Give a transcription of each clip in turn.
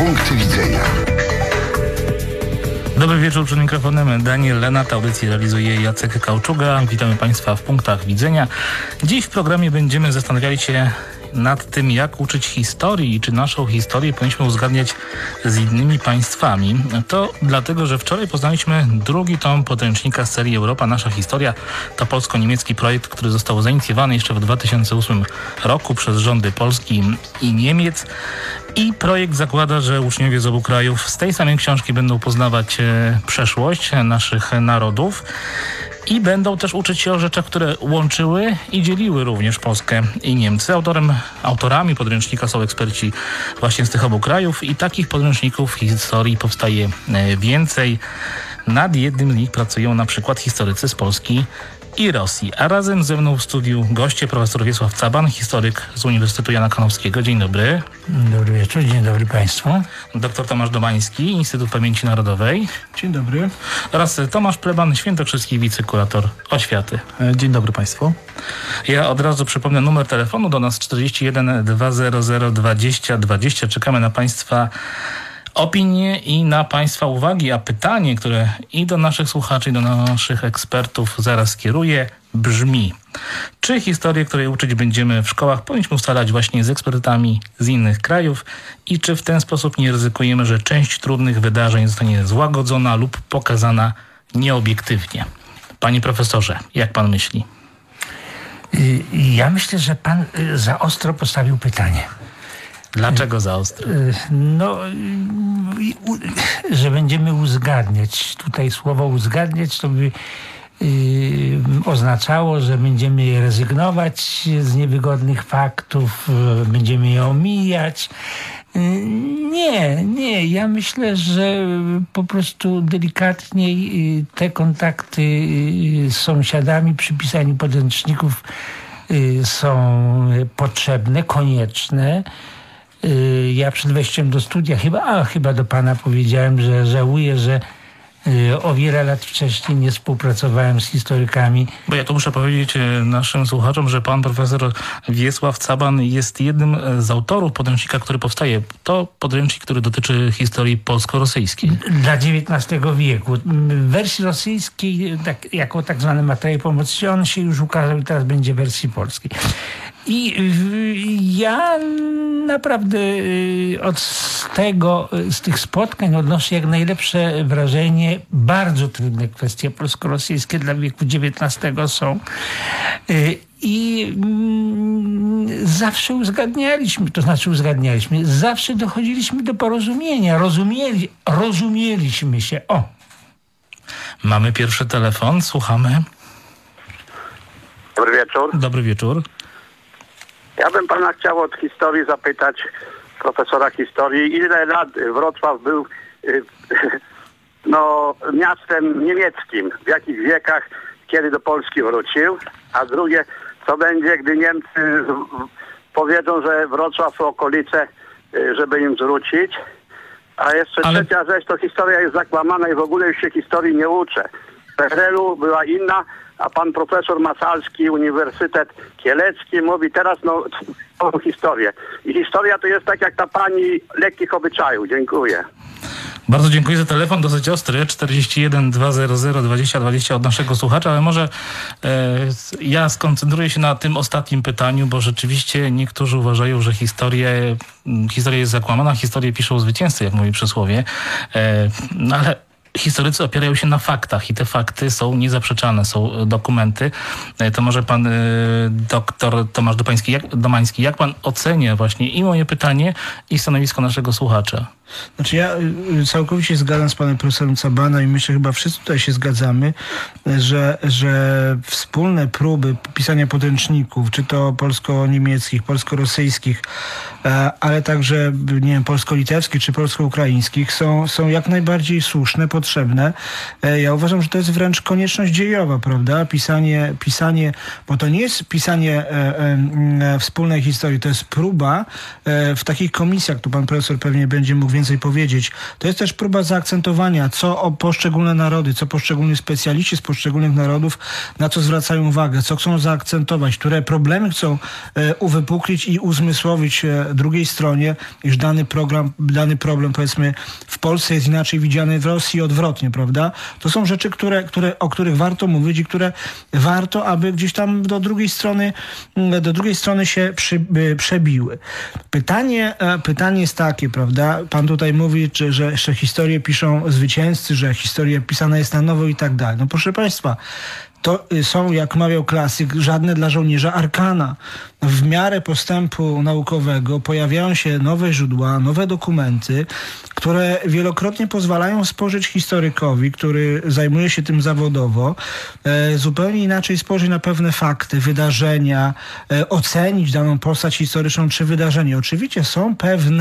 Punkty widzenia. Dobry wieczór, przed mikrofonem Daniel Lenart. Audycję realizuje Jacek Kauczuga. Witamy Państwa w Punktach Widzenia. Dziś w programie będziemy zastanawiali się nad tym, jak uczyć historii i czy naszą historię powinniśmy uzgadniać z innymi państwami. To dlatego, że wczoraj poznaliśmy drugi tom podręcznika z serii Europa Nasza Historia. To polsko-niemiecki projekt, który został zainicjowany jeszcze w 2008 roku przez rządy Polski i Niemiec. I projekt zakłada, że uczniowie z obu krajów z tej samej książki będą poznawać przeszłość naszych narodów i będą też uczyć się o rzeczach, które łączyły i dzieliły również Polskę i Niemcy. Autorami podręcznika są eksperci właśnie z tych obu krajów i takich podręczników historii powstaje więcej. Nad jednym z nich pracują na przykład historycy z Polski i Rosji. A razem ze mną w studiu goście profesor Wiesław Caban, historyk z Uniwersytetu Jana Kanowskiego. Dzień dobry. Dobry wieczór, dzień dobry Państwu. Dr Tomasz Domański, Instytut Pamięci Narodowej. Dzień dobry. Oraz Tomasz Pleban, świętokrzyski wicekurator oświaty. Dzień dobry Państwu. Ja od razu przypomnę numer telefonu do nas 41 200 20 20. Czekamy na Państwa opinie i na Państwa uwagi, a pytanie, które i do naszych słuchaczy, i do naszych ekspertów zaraz skieruję, brzmi: czy historię, której uczyć będziemy w szkołach, powinniśmy ustalać właśnie z ekspertami z innych krajów i czy w ten sposób nie ryzykujemy, że część trudnych wydarzeń zostanie złagodzona lub pokazana nieobiektywnie? Panie profesorze, jak pan myśli? Ja myślę, że pan za ostro postawił pytanie. Dlaczego za ostro? No, że będziemy uzgadniać. Tutaj słowo uzgadniać to by oznaczało, że będziemy rezygnować z niewygodnych faktów, będziemy je omijać. Nie. Ja myślę, że po prostu delikatniej te kontakty z sąsiadami przy pisaniu podręczników są potrzebne, konieczne. Ja przed wejściem do studia chyba do pana powiedziałem, że żałuję, że o wiele lat wcześniej nie współpracowałem z historykami. Bo ja tu muszę powiedzieć naszym słuchaczom, że pan profesor Wiesław Caban jest jednym z autorów podręcznika, który powstaje. To podręcznik, który dotyczy historii polsko-rosyjskiej. Dla XIX wieku. W wersji rosyjskiej, jako tak zwany materiał pomocniczy, on się już ukazał i teraz będzie w wersji polskiej. I ja naprawdę z tych spotkań odnoszę jak najlepsze wrażenie. Bardzo trudne kwestie polsko-rosyjskie dla wieku XIX są. I zawsze zawsze dochodziliśmy do porozumienia. Rozumieliśmy się. O! Mamy pierwszy telefon, słuchamy. Dobry wieczór. Dobry wieczór. Ja bym pana chciał od historii zapytać, profesora historii, ile lat Wrocław był miastem niemieckim, w jakich wiekach, kiedy do Polski wrócił, a drugie, co będzie, gdy Niemcy powiedzą, że Wrocław to okolice, żeby im zwrócić, a jeszcze trzecia rzecz, to historia jest zakłamana i w ogóle już się historii nie uczę. W PRL-u była inna, a pan profesor Masalski, Uniwersytet Kielecki mówi teraz o historię. I historia to jest tak jak ta pani lekkich obyczajów. Dziękuję. Bardzo dziękuję za telefon, dosyć ostry, 41 200 20 20 od naszego słuchacza, ale może ja skoncentruję się na tym ostatnim pytaniu, bo rzeczywiście niektórzy uważają, że historia jest zakłamana, historię piszą zwycięzcy, jak mówi przysłowie, ale historycy opierają się na faktach i te fakty są niezaprzeczalne, są dokumenty. To może pan doktor Tomasz Domański, jak pan ocenia właśnie i moje pytanie, i stanowisko naszego słuchacza? Znaczy ja całkowicie zgadzam z panem profesorem Cabanem i myślę, chyba wszyscy tutaj się zgadzamy, że wspólne próby pisania podręczników, czy to polsko-niemieckich, polsko-rosyjskich, ale także, nie wiem, polsko-litewskich czy polsko-ukraińskich są jak najbardziej słuszne, potrzebne. Ja uważam, że to jest wręcz konieczność dziejowa, prawda? Pisanie, bo to nie jest pisanie wspólnej historii, to jest próba w takich komisjach, tu pan profesor pewnie będzie mógł więcej powiedzieć. To jest też próba zaakcentowania, co o poszczególne narody, co poszczególni specjaliści z poszczególnych narodów, na co zwracają uwagę, co chcą zaakcentować, które problemy chcą uwypuklić i uzmysłowić drugiej stronie, iż dany problem, powiedzmy, w Polsce jest inaczej widziany, w Rosji odwrotnie, prawda? To są rzeczy, o których warto mówić i które warto, aby gdzieś tam do drugiej strony się przebiły. Pytanie jest takie, prawda? Pan tutaj mówi, że historię piszą zwycięzcy, że historia pisana jest na nowo i tak dalej. No proszę Państwa, to są, jak mawiał klasyk, żadne dla żołnierza arkana. W miarę postępu naukowego pojawiają się nowe źródła, nowe dokumenty, które wielokrotnie pozwalają spojrzeć historykowi, który zajmuje się tym zawodowo, zupełnie inaczej spojrzeć na pewne fakty, wydarzenia, ocenić daną postać historyczną czy wydarzenie. Oczywiście są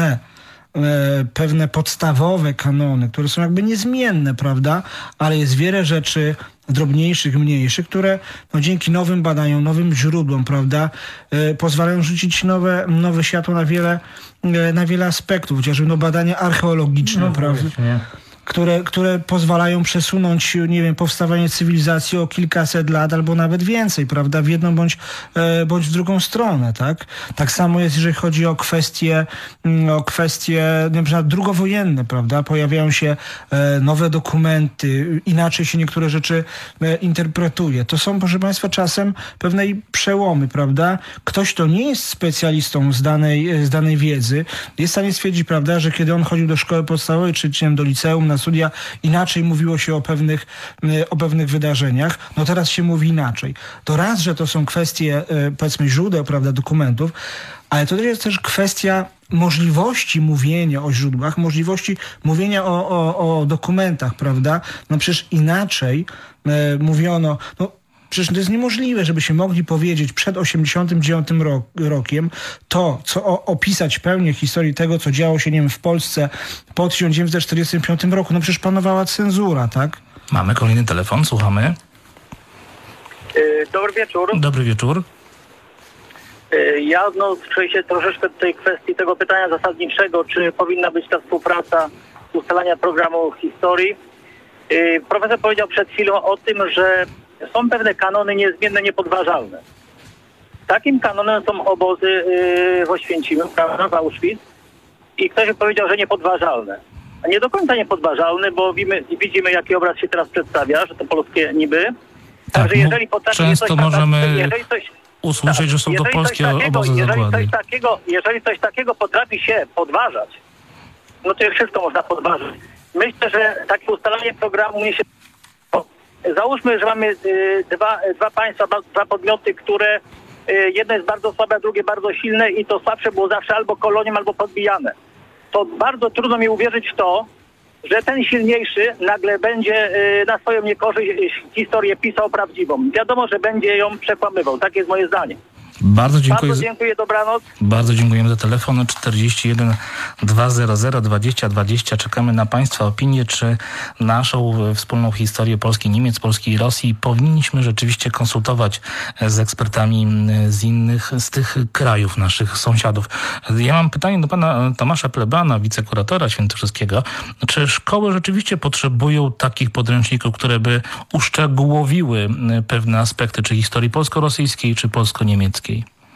pewne podstawowe kanony, które są jakby niezmienne, prawda? Ale jest wiele rzeczy drobniejszych, mniejszych, które dzięki nowym badaniom, nowym źródłom, prawda, pozwalają rzucić nowe światło na wiele aspektów, chociażby badania archeologiczne, prawda? Które pozwalają przesunąć, nie wiem, powstawanie cywilizacji o kilkaset lat albo nawet więcej, prawda, w jedną bądź w drugą stronę, tak? Tak samo jest, jeżeli chodzi o kwestie na przykład drugowojenne, prawda? Pojawiają się nowe dokumenty, inaczej się niektóre rzeczy interpretuje. To są, proszę Państwa, czasem pewne przełomy, prawda? Ktoś, kto nie jest specjalistą z danej wiedzy, jest w stanie stwierdzić, prawda, że kiedy on chodził do szkoły podstawowej, czy do liceum, na studia, inaczej mówiło się o pewnych wydarzeniach, no teraz się mówi inaczej. To raz, że to są kwestie, powiedzmy, źródeł, prawda, dokumentów, ale to jest też kwestia możliwości mówienia o źródłach, możliwości mówienia o dokumentach, prawda? No przecież inaczej mówiono, przecież to jest niemożliwe, żeby się mogli powiedzieć przed 1989 rokiem to, co opisać pełnię historii tego, co działo się, nie wiem, w Polsce po 1945 roku. No przecież panowała cenzura, tak? Mamy kolejny telefon, słuchamy. Dobry wieczór. Dobry wieczór. Ja odnoszę się troszeczkę do tej kwestii tego pytania zasadniczego, czy powinna być ta współpraca ustalania programu historii. Profesor powiedział przed chwilą o tym, że są pewne kanony niezmienne, niepodważalne. Takim kanonem są obozy w Oświęcimiu, prawda, w Auschwitz. I ktoś powiedział, że niepodważalne. A nie do końca niepodważalne, bo widzimy, jaki obraz się teraz przedstawia, że to polskie niby. Także jeżeli potrafi często coś możemy usłyszeć, że są to polskie obozy zagłady. Jeżeli coś takiego potrafi się podważać, no to wszystko można podważyć. Myślę, że takie ustalanie programu mnie się... Załóżmy, że mamy dwa państwa, dwa podmioty, które jedno jest bardzo słabe, a drugie bardzo silne i to słabsze było zawsze albo kolonią, albo podbijane. To bardzo trudno mi uwierzyć w to, że ten silniejszy nagle będzie na swoją niekorzyść historię pisał prawdziwą. Wiadomo, że będzie ją przekłamywał. Tak jest moje zdanie. Bardzo dziękuję, dobranoc. Bardzo dziękujemy za telefon 41 200 20 20. Czekamy na Państwa opinię, czy naszą wspólną historię Polski, Niemiec, Polski i Rosji powinniśmy rzeczywiście konsultować z ekspertami z tych krajów, naszych sąsiadów. Ja mam pytanie do pana Tomasza Plebana, wicekuratora świętokrzyskiego. Czy szkoły rzeczywiście potrzebują takich podręczników, które by uszczegółowiły pewne aspekty, czy historii polsko-rosyjskiej, czy polsko-niemieckiej?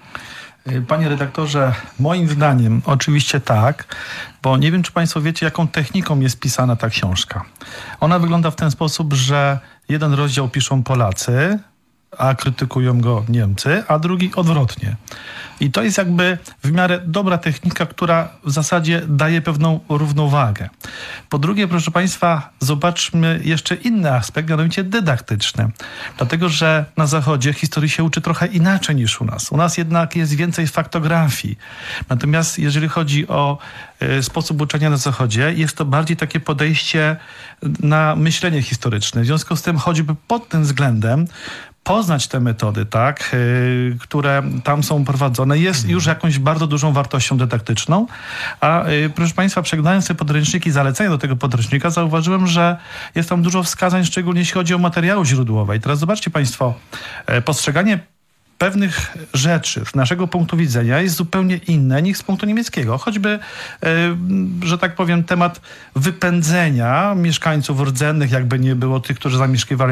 Panie redaktorze, moim zdaniem oczywiście tak, bo nie wiem, czy Państwo wiecie, jaką techniką jest pisana ta książka. Ona wygląda w ten sposób, że jeden rozdział piszą Polacy, a krytykują go Niemcy, a drugi odwrotnie. I to jest jakby w miarę dobra technika, która w zasadzie daje pewną równowagę. Po drugie, proszę Państwa, zobaczmy jeszcze inny aspekt, mianowicie dydaktyczny. Dlatego, że na Zachodzie historii się uczy trochę inaczej niż u nas. U nas jednak jest więcej faktografii. Natomiast jeżeli chodzi o sposób uczenia na Zachodzie, jest to bardziej takie podejście na myślenie historyczne. W związku z tym choćby pod tym względem poznać te metody, tak, które tam są prowadzone, jest już jakąś bardzo dużą wartością dydaktyczną. A proszę Państwa, przeglądając te podręczniki, zalecenia do tego podręcznika, zauważyłem, że jest tam dużo wskazań, szczególnie jeśli chodzi o materiały źródłowe. I teraz zobaczcie Państwo, postrzeganie pewnych rzeczy z naszego punktu widzenia jest zupełnie inne niż z punktu niemieckiego. Choćby, że tak powiem, temat wypędzenia mieszkańców rdzennych, jakby nie było tych, którzy zamieszkiwali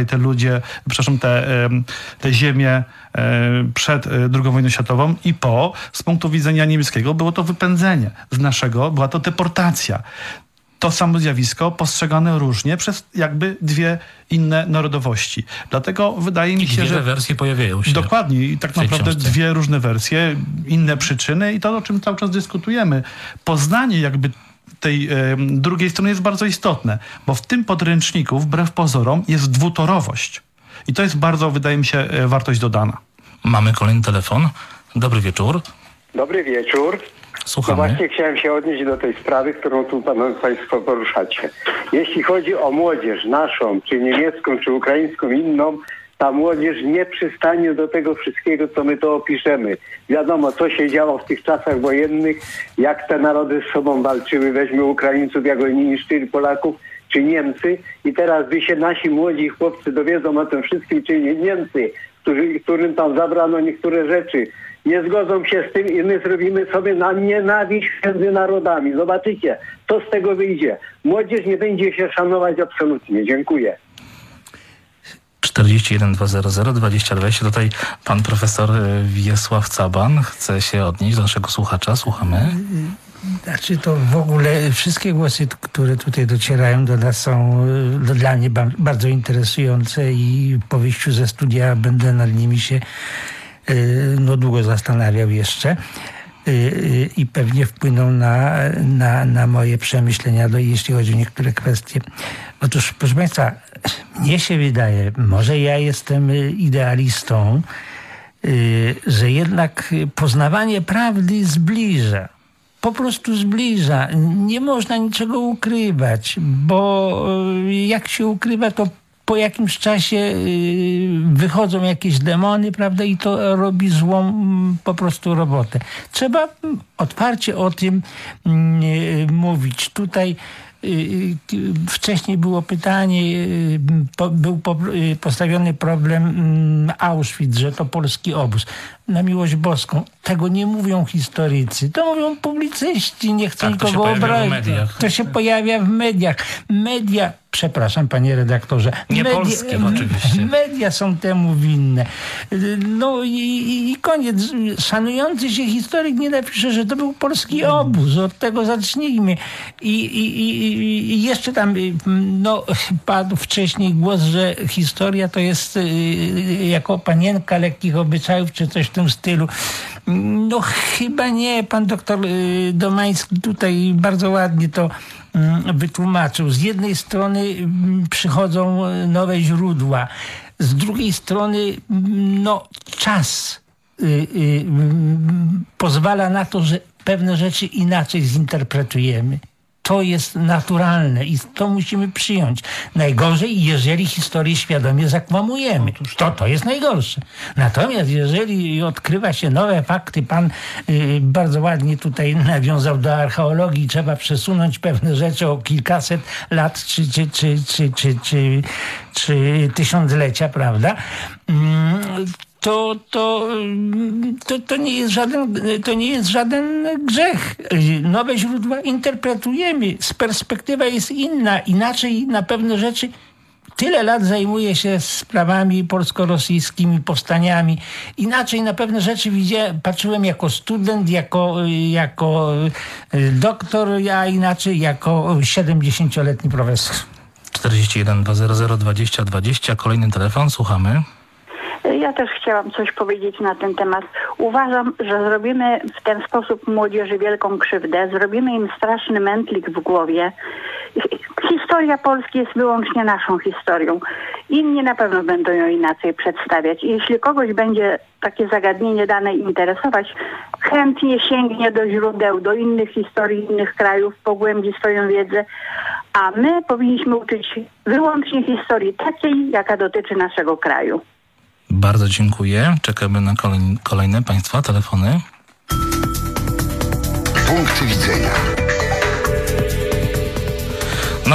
te ziemie przed II wojną światową i po. Z punktu widzenia niemieckiego było to wypędzenie. Z naszego była to deportacja. To samo zjawisko postrzegane różnie przez jakby dwie inne narodowości. Dlatego wydaje mi się, że wersje pojawiają się. Dokładnie. I tak naprawdę dwie różne wersje, inne przyczyny i to, o czym cały czas dyskutujemy. Poznanie jakby tej drugiej strony jest bardzo istotne, bo w tym podręczniku, wbrew pozorom, jest dwutorowość. I to jest bardzo, wydaje mi się, wartość dodana. Mamy kolejny telefon. Dobry wieczór. Dobry wieczór. Słuchamy. No właśnie chciałem się odnieść do tej sprawy, którą tu Państwo poruszacie. Jeśli chodzi o młodzież naszą, czy niemiecką, czy ukraińską, inną, ta młodzież nie przystanie do tego wszystkiego, co my to opiszemy. Wiadomo, co się działo w tych czasach wojennych, jak te narody z sobą walczyły. Weźmy Ukraińców, jak oni niszczyli Polaków, czy Niemcy. I teraz, gdy się nasi młodzi chłopcy dowiedzą o tym wszystkim, czyli Niemcy, którym tam zabrano niektóre rzeczy, nie zgodzą się z tym i my zrobimy sobie na nienawiść między narodami. Zobaczycie, co z tego wyjdzie. Młodzież nie będzie się szanować absolutnie. Dziękuję. 41 200 2020. Tutaj pan profesor Wiesław Caban chce się odnieść do naszego słuchacza. Słuchamy. Znaczy to w ogóle wszystkie głosy, które tutaj docierają do nas są dla mnie bardzo interesujące i po wyjściu ze studia będę nad nimi się długo zastanawiał jeszcze i pewnie wpłyną na moje przemyślenia, jeśli chodzi o niektóre kwestie. Otóż, proszę Państwa, mnie się wydaje, może ja jestem idealistą, że jednak poznawanie prawdy zbliża. Po prostu zbliża. Nie można niczego ukrywać, bo jak się ukrywa, to po jakimś czasie wychodzą jakieś demony, prawda, i to robi złą po prostu robotę. Trzeba otwarcie o tym mówić. Tutaj wcześniej było pytanie, był postawiony problem Auschwitz, że to polski obóz. Na miłość boską. Tego nie mówią historycy. To mówią publicyści. Nie chcę nikogo obrazić. To się pojawia w mediach. Media, przepraszam panie redaktorze. Nie polskie oczywiście. Media są temu winne. No i koniec. Szanujący się historyk nie napisze, że to był polski obóz. Od tego zacznijmy. I jeszcze tam padł wcześniej głos, że historia to jest jako panienka lekkich obyczajów, czy coś w tym stylu. No chyba nie. Pan doktor Domański tutaj bardzo ładnie to wytłumaczył. Z jednej strony przychodzą nowe źródła, z drugiej strony czas pozwala na to, że pewne rzeczy inaczej zinterpretujemy. To jest naturalne i to musimy przyjąć. Najgorzej, jeżeli historię świadomie zakłamujemy. To jest najgorsze. Natomiast jeżeli odkrywa się nowe fakty, pan bardzo ładnie tutaj nawiązał do archeologii, trzeba przesunąć pewne rzeczy o kilkaset lat czy tysiąclecia, prawda? To nie jest żaden grzech. Nowe źródła interpretujemy. Perspektywa jest inna. Inaczej na pewne rzeczy. Tyle lat zajmuję się sprawami polsko-rosyjskimi, powstaniami. Inaczej na pewne rzeczy patrzyłem jako student, jako doktor, a inaczej jako 70-letni profesor. 41 200 2020. Kolejny telefon. Słuchamy. Ja też chciałam coś powiedzieć na ten temat. Uważam, że zrobimy w ten sposób młodzieży wielką krzywdę. Zrobimy im straszny mętlik w głowie. Historia Polski jest wyłącznie naszą historią. Inni na pewno będą ją inaczej przedstawiać. I jeśli kogoś będzie takie zagadnienie dane interesować, chętnie sięgnie do źródeł, do innych historii, innych krajów, pogłębi swoją wiedzę. A my powinniśmy uczyć wyłącznie historii takiej, jaka dotyczy naszego kraju. Bardzo dziękuję. Czekamy na kolejne Państwa telefony. Punkt widzenia.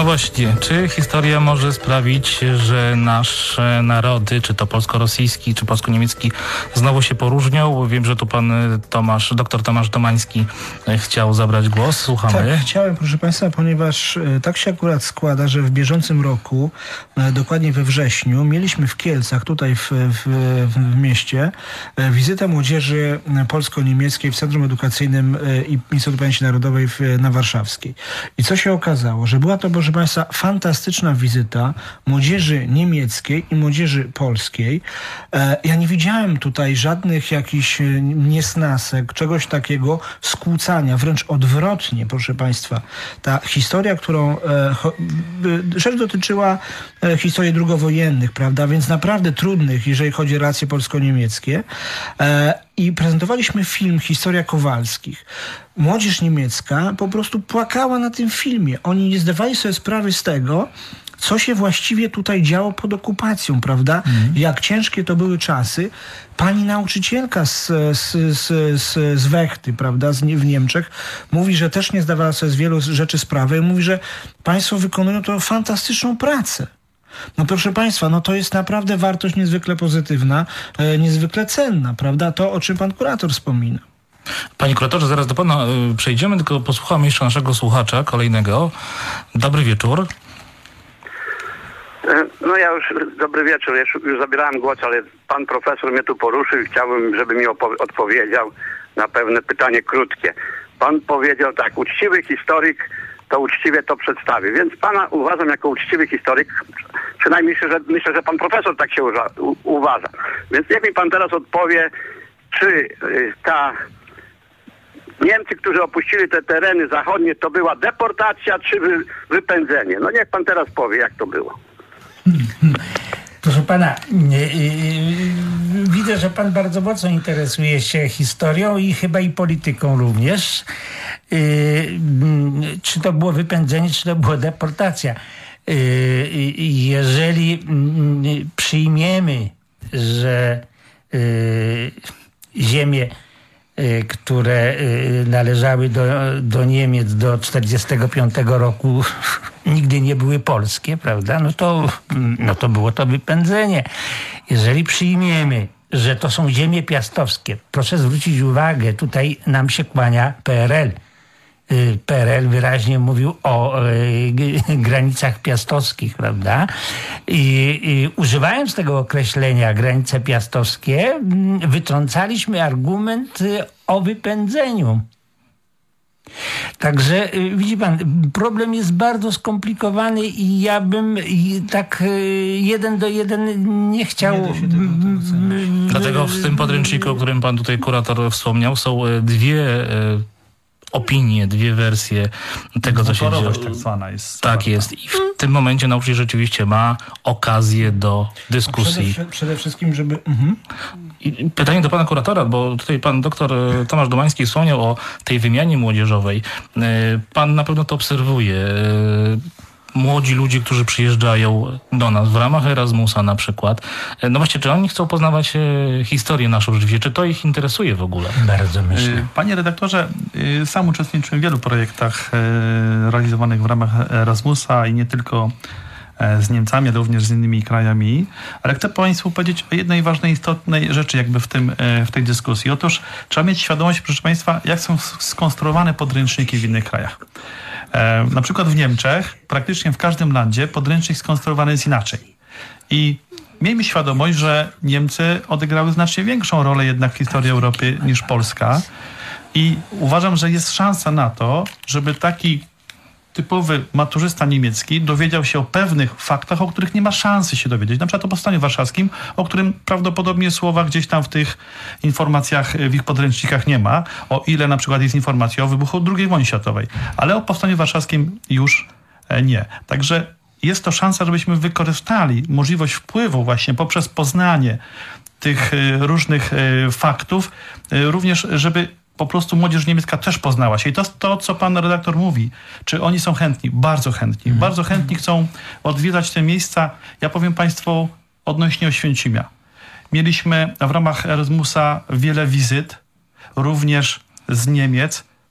No właśnie, czy historia może sprawić, że nasze narody, czy to polsko-rosyjski, czy polsko-niemiecki, znowu się poróżnią? Wiem, że tu pan doktor Tomasz Domański chciał zabrać głos. Słuchamy. Tak, chciałem, proszę państwa, ponieważ tak się akurat składa, że w bieżącym roku, dokładnie we wrześniu, mieliśmy w Kielcach, tutaj w mieście, wizytę młodzieży polsko-niemieckiej w Centrum Edukacyjnym i Instytutu Pamięci Narodowej na Warszawskiej. I co się okazało? Że była to, proszę państwa, fantastyczna wizyta młodzieży niemieckiej i młodzieży polskiej. Ja nie widziałem tutaj żadnych jakichś niesnasek, czegoś takiego, skłócania, wręcz odwrotnie, proszę państwa. Ta historia, którą rzecz dotyczyła historii drugowojennych, prawda, więc naprawdę trudnych, jeżeli chodzi o relacje polsko-niemieckie. I prezentowaliśmy film Historia Kowalskich. Młodzież niemiecka po prostu płakała na tym filmie. Oni nie zdawali sobie sprawy z tego, co się właściwie tutaj działo pod okupacją, prawda? Jak ciężkie to były czasy. Pani nauczycielka z Wechty, prawda, w Niemczech, mówi, że też nie zdawała sobie z wielu rzeczy sprawy i mówi, że państwo wykonują to fantastyczną pracę. No proszę państwa, no to jest naprawdę wartość niezwykle pozytywna, niezwykle cenna, prawda? To, o czym pan kurator wspomina. Panie kuratorze, zaraz do pana przejdziemy, tylko posłuchamy jeszcze naszego słuchacza kolejnego. Dobry wieczór. No ja już, dobry wieczór, już zabierałem głos, ale pan profesor mnie tu poruszył i chciałbym, żeby mi odpowiedział na pewne pytanie krótkie. Pan powiedział tak, uczciwy historyk to uczciwie to przedstawi, więc pana uważam jako uczciwy historyk, przynajmniej myślę, że pan profesor tak się uważa. Więc niech mi pan teraz odpowie, czy Niemcy, którzy opuścili te tereny zachodnie, to była deportacja, czy wypędzenie? No niech pan teraz powie, jak to było. Proszę pana, widzę, że pan bardzo mocno interesuje się historią i chyba i polityką również. Czy to było wypędzenie, czy to była deportacja? Jeżeli przyjmiemy, że ziemie, które należały do Niemiec do 1945 roku nigdy nie były polskie, prawda? No to było to wypędzenie. Jeżeli przyjmiemy, że to są ziemie piastowskie, proszę zwrócić uwagę, tutaj nam się kłania PRL. PRL wyraźnie mówił o granicach piastowskich, prawda? I używając tego określenia granice piastowskie, wytrącaliśmy argument o wypędzeniu. Także widzi pan, problem jest bardzo skomplikowany i ja bym tak 1 do 1 nie chciał. Dlatego w tym podręczniku, o którym pan tutaj kurator wspomniał, są dwie opinie, dwie wersje tego, co się dzieje. Tak zwana jest. Tak jest. I w tym momencie nauczyciel rzeczywiście ma okazję do dyskusji. Przede wszystkim, żeby... I pytanie do pana kuratora, bo tutaj pan doktor Tomasz Domański wspomniał o tej wymianie młodzieżowej. Pan na pewno to obserwuje. Młodzi ludzie, którzy przyjeżdżają do nas w ramach Erasmusa na przykład. No właśnie, czy oni chcą poznawać historię naszą rzeczywiście? Czy to ich interesuje w ogóle? Bardzo myślę. Panie redaktorze, sam uczestniczyłem w wielu projektach realizowanych w ramach Erasmusa i nie tylko z Niemcami, ale również z innymi krajami. Ale chcę państwu powiedzieć o jednej ważnej, istotnej rzeczy jakby w tej dyskusji. Otóż trzeba mieć świadomość, proszę państwa, jak są skonstruowane podręczniki w innych krajach. Na przykład w Niemczech, praktycznie w każdym landzie podręcznik skonstruowany jest inaczej. I miejmy świadomość, że Niemcy odegrały znacznie większą rolę jednak w historii Europy niż Polska. I uważam, że jest szansa na to, żeby taki typowy maturzysta niemiecki dowiedział się o pewnych faktach, o których nie ma szansy się dowiedzieć. Na przykład o Powstaniu Warszawskim, o którym prawdopodobnie słowa gdzieś tam w tych informacjach, w ich podręcznikach nie ma, o ile na przykład jest informacja o wybuchu II wojny światowej. Ale o Powstaniu Warszawskim już nie. Także jest to szansa, żebyśmy wykorzystali możliwość wpływu właśnie poprzez poznanie tych różnych faktów, również żeby po prostu młodzież niemiecka też poznała się. I to jest to, co pan redaktor mówi. Czy oni są chętni? Bardzo chętni. Bardzo chętni chcą odwiedzać te miejsca. Ja powiem państwu odnośnie Oświęcimia. Mieliśmy w ramach Erasmusa wiele wizyt, również z Niemiec,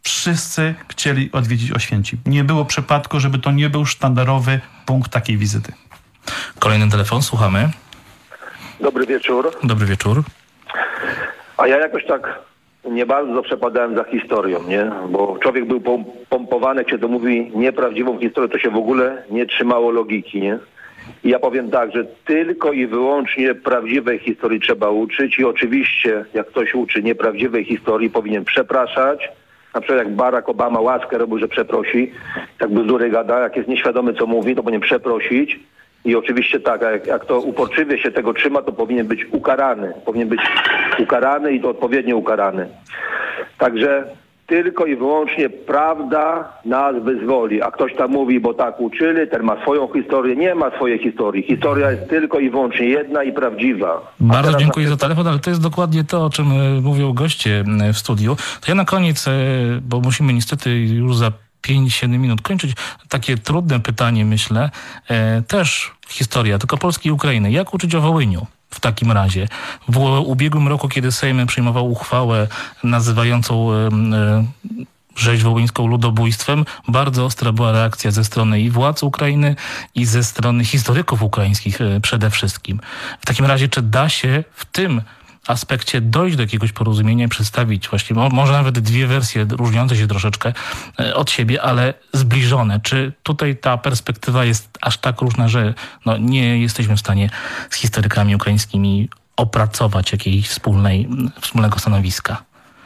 wszyscy chcieli odwiedzić Oświęcim. Nie było przypadku, żeby to nie był sztandarowy punkt takiej wizyty. Kolejny telefon, słuchamy. Dobry wieczór. Dobry wieczór. A ja jakoś tak nie bardzo przepadałem za historią, nie? Bo człowiek był pompowany, jak się to mówi, nieprawdziwą historią, to się w ogóle nie trzymało logiki, nie? I ja powiem tak, że tylko i wyłącznie prawdziwej historii trzeba uczyć i oczywiście, jak ktoś uczy nieprawdziwej historii, powinien przepraszać. Na przykład jak Barack Obama łaskę robił, że przeprosi, tak bzdury gada, jak jest nieświadomy, co mówi, to powinien przeprosić. I oczywiście tak, jak to uporczywie się tego trzyma, to powinien być ukarany. Powinien być ukarany i to odpowiednio ukarany. Także tylko i wyłącznie prawda nas wyzwoli. A ktoś tam mówi, bo tak uczyli, ten ma swoją historię. Nie ma swojej historii. Historia jest tylko i wyłącznie jedna i prawdziwa. Bardzo dziękuję za telefon, ale to jest dokładnie to, o czym mówią goście w studiu. To ja na koniec, bo musimy niestety już za 5-7 minut kończyć. Takie trudne pytanie, myślę. Też historia, tylko Polski i Ukrainy. Jak uczyć o Wołyniu w takim razie? W ubiegłym roku, kiedy Sejm przyjmował uchwałę nazywającą rzeź wołyńską ludobójstwem, bardzo ostra była reakcja ze strony i władz Ukrainy, i ze strony historyków ukraińskich przede wszystkim. W takim razie, czy da się w tym aspekcie dojść do jakiegoś porozumienia i przedstawić właściwie, może nawet dwie wersje różniące się troszeczkę od siebie, ale zbliżone. Czy tutaj ta perspektywa jest aż tak różna, że nie jesteśmy w stanie z historykami ukraińskimi opracować jakiejś wspólnego stanowiska?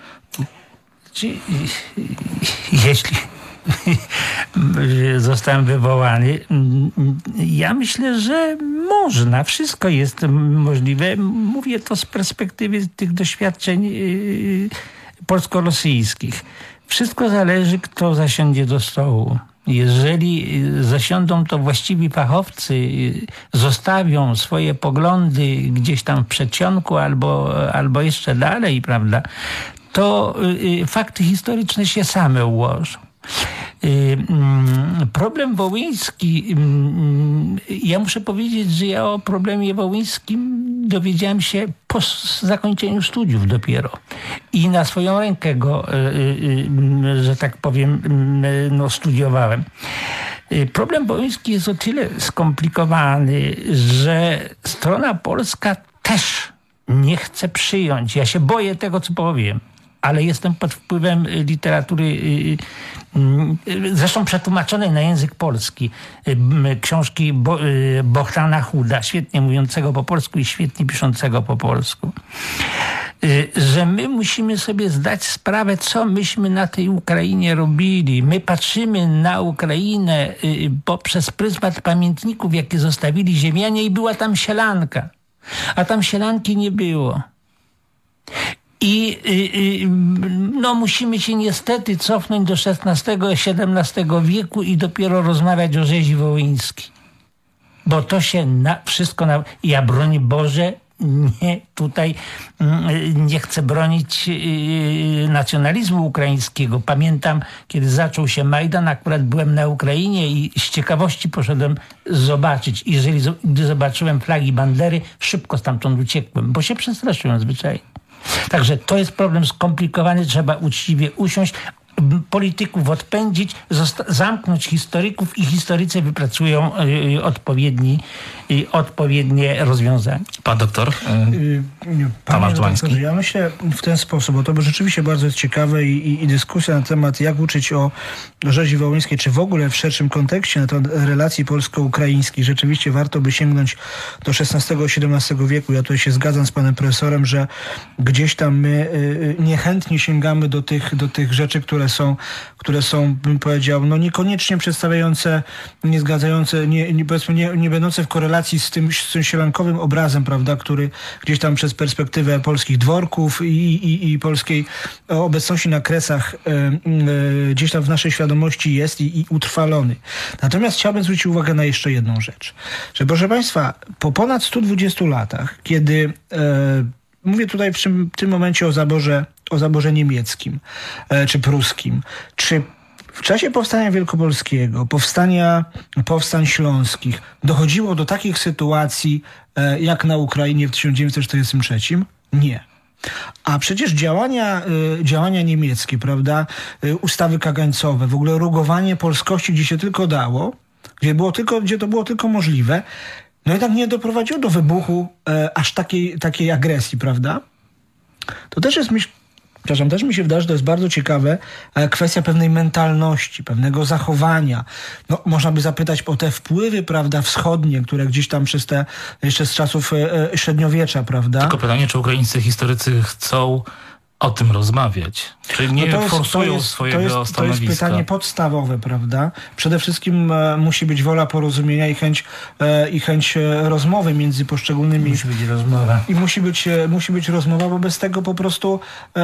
Jeśli zostałem wywołany, ja myślę, że można. Wszystko jest możliwe. Mówię to z perspektywy tych doświadczeń polsko-rosyjskich. Wszystko zależy, kto zasiądzie do stołu. Jeżeli zasiądą to właściwi fachowcy, zostawią swoje poglądy gdzieś tam w przedsionku albo jeszcze dalej, prawda, to fakty historyczne się same ułożą. Problem wołyński, ja muszę powiedzieć, że ja o problemie wołyńskim dowiedziałem się po zakończeniu studiów dopiero i na swoją rękę go, że tak powiem, studiowałem. Problem wołyński jest o tyle skomplikowany, że strona polska też nie chce przyjąć. Ja się boję tego, co powiem, ale jestem pod wpływem literatury, zresztą przetłumaczonej na język polski, książki Bohtana Chuda, świetnie mówiącego po polsku i świetnie piszącego po polsku, że my musimy sobie zdać sprawę, co myśmy na tej Ukrainie robili. My patrzymy na Ukrainę poprzez pryzmat pamiętników, jakie zostawili ziemianie, i była tam sielanka, a tam sielanki nie było. I musimy się niestety cofnąć do XVI-XVII wieku i dopiero rozmawiać o rzezi wołyńskiej. Bo to się wszystko... Ja, broń Boże, nie chcę bronić nacjonalizmu ukraińskiego. Pamiętam, kiedy zaczął się Majdan, akurat byłem na Ukrainie i z ciekawości poszedłem zobaczyć. I gdy zobaczyłem flagi Bandery, szybko stamtąd uciekłem, bo się przestraszyłem zwyczajnie. Także to jest problem skomplikowany, trzeba uczciwie usiąść, polityków odpędzić, zamknąć historyków i historycy wypracują odpowiednie rozwiązania. Pan doktor Panie redaktorze, ja myślę w ten sposób, bo to by rzeczywiście bardzo jest ciekawe i dyskusja na temat, jak uczyć o rzezi wołyńskiej, czy w ogóle w szerszym kontekście na temat relacji polsko-ukraińskich. Rzeczywiście warto by sięgnąć do XVI-XVII wieku. Ja tutaj się zgadzam z panem profesorem, że gdzieś tam my niechętnie sięgamy do tych rzeczy, które są, bym powiedział, niekoniecznie przedstawiające, niezgadzające, nie będące w korelacji z tym sielankowym obrazem, prawda, który gdzieś tam przez perspektywę polskich dworków i polskiej obecności na Kresach gdzieś tam w naszej świadomości jest i utrwalony. Natomiast chciałbym zwrócić uwagę na jeszcze jedną rzecz, że proszę państwa, po ponad 120 latach, kiedy mówię tutaj w tym momencie o zaborze niemieckim, czy pruskim, czy w czasie powstania wielkopolskiego, powstań śląskich dochodziło do takich sytuacji jak na Ukrainie w 1943? Nie. A przecież działania niemieckie, prawda, ustawy kagańcowe, w ogóle rugowanie polskości, gdzie się tylko dało, gdzie to było tylko możliwe, no jednak nie doprowadziło do wybuchu aż takiej agresji, prawda? To też jest też mi się wydaje, że to jest bardzo ciekawe, kwestia pewnej mentalności, pewnego zachowania. No, można by zapytać o te wpływy, prawda, wschodnie, które gdzieś tam jeszcze z czasów średniowiecza, prawda? Tylko pytanie, czy ukraińscy historycy chcą o tym rozmawiać? Czy nie forsują swojego stanowiska? To jest pytanie podstawowe, prawda? Przede wszystkim musi być wola porozumienia i chęć rozmowy między poszczególnymi... Musi być rozmowa. I musi być rozmowa, bo bez tego po prostu,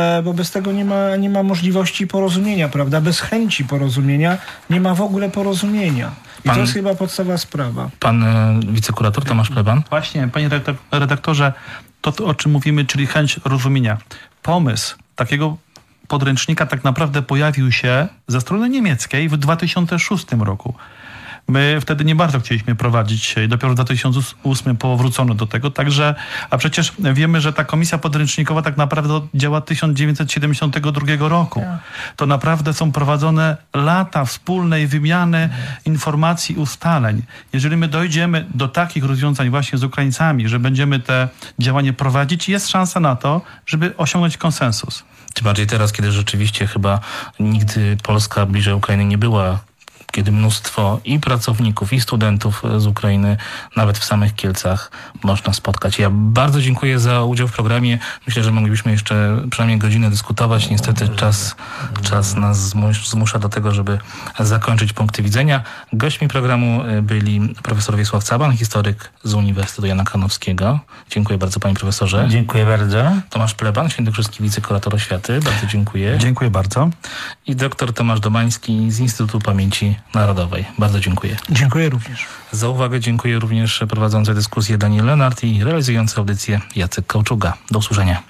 nie ma możliwości porozumienia, prawda? Bez chęci porozumienia nie ma w ogóle porozumienia. I to jest chyba podstawowa sprawa. Pan wicekurator Tomasz Pleban? Właśnie, panie redaktorze, to o czym mówimy, czyli chęć rozumienia. Pomysł takiego podręcznika tak naprawdę pojawił się ze strony niemieckiej w 2006 roku. My wtedy nie bardzo chcieliśmy prowadzić, dopiero w 2008 powrócono do tego, także, a przecież wiemy, że ta komisja podręcznikowa tak naprawdę działa od 1972 roku. To naprawdę są prowadzone lata wspólnej wymiany informacji, ustaleń. Jeżeli my dojdziemy do takich rozwiązań właśnie z Ukraińcami, że będziemy te działania prowadzić, jest szansa na to, żeby osiągnąć konsensus. Tym bardziej teraz, kiedy rzeczywiście chyba nigdy Polska bliżej Ukrainy nie była, kiedy mnóstwo i pracowników, i studentów z Ukrainy, nawet w samych Kielcach, można spotkać. Ja bardzo dziękuję za udział w programie. Myślę, że moglibyśmy jeszcze przynajmniej godzinę dyskutować. Niestety czas nas zmusza do tego, żeby zakończyć punkty widzenia. Gośćmi programu byli profesor Wiesław Caban, historyk z Uniwersytetu Jana Kanowskiego. Dziękuję bardzo, panie profesorze. Dziękuję bardzo. Tomasz Pleban, świętokrzyski wicekurator oświaty. Bardzo dziękuję. Dziękuję bardzo. I doktor Tomasz Domański z Instytutu Pamięci Narodowej. Bardzo dziękuję. Dziękuję również. Za uwagę dziękuję również prowadzącej dyskusję Daniel Lenart i realizujący audycję Jacek Kauczuga. Do usłyszenia.